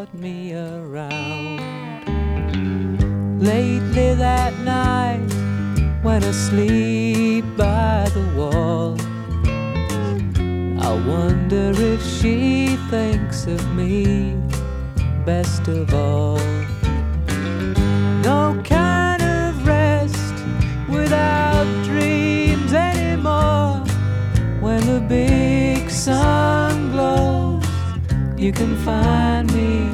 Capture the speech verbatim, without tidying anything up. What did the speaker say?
brought me around. Lately that night, when I sleep by the wall, I wonder if she thinks of me best of all. No kind of rest without dreams anymore. When the big sun glows, you can find me